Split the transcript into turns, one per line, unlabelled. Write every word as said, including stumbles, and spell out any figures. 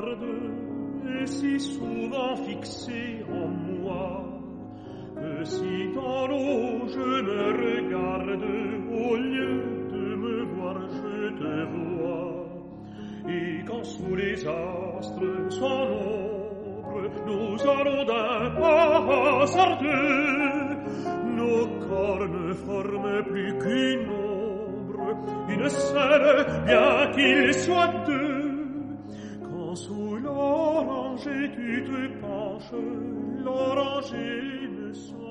regarde est si souvent fixée en moi que si dans l'eau je me regarde, au lieu de me voir, je te vois. Et quand sous les astres sans ombre nous allons d'un pas hasardeux, nos corps ne forment plus qu'une ombre, une seule, bien qu'il soit deux. Quand sous l'oranger tu te penches, l'oranger ne sent